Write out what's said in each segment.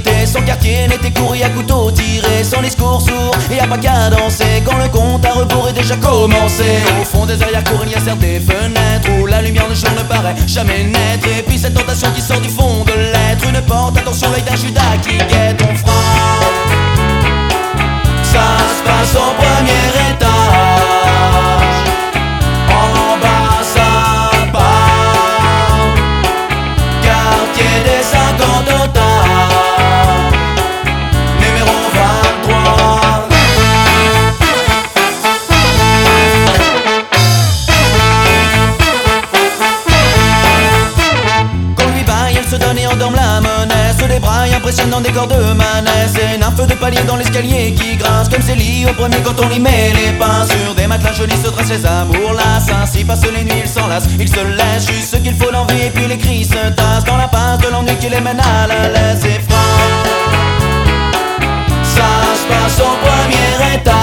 quitté son quartier, n'était couru à couteau tiré, son discours sourd et à pas cadencé, quand le compte à rebours est déjà commencé. Au fond des arrière-cours il y a certes des fenêtres où la lumière de jour ne paraît jamais naître, et puis cette tentation qui sort du fond de l'être, une porte, attention l'œil d'un Judas qui guette, on frappe. Ça se passe au premier étage, en bas ça part, quartier des 50 otages, numéro 23. Quand lui baille, elle se donne et endorme la monnaie, se débraille, impressionnant décor de manesse, et un feu de palier dans l'escalier qui grince, comme Célie au premier quand on y met les pains. Sur des matelas jolis se dressent les amours lasses, ainsi passent les nuits, ils s'enlacent, ils se laissent juste ce qu'il faut d'envie, et puis les cris se tassent dans la pince de l'ennui qui les mène à la laisse et frappe. Ça se passe au premier étage,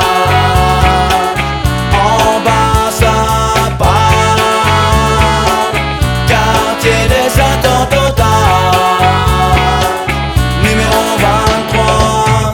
en bas ça part, quartier des 50 otages, numéro 23.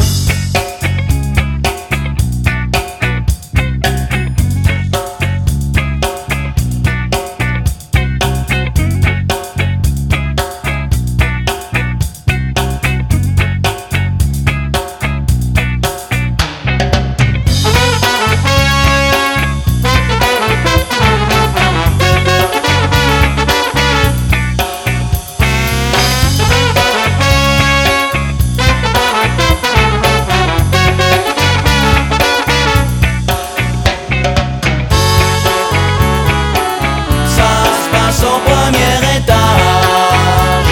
Au premier étage,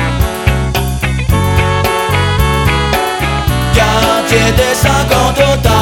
quartier des 50 otages.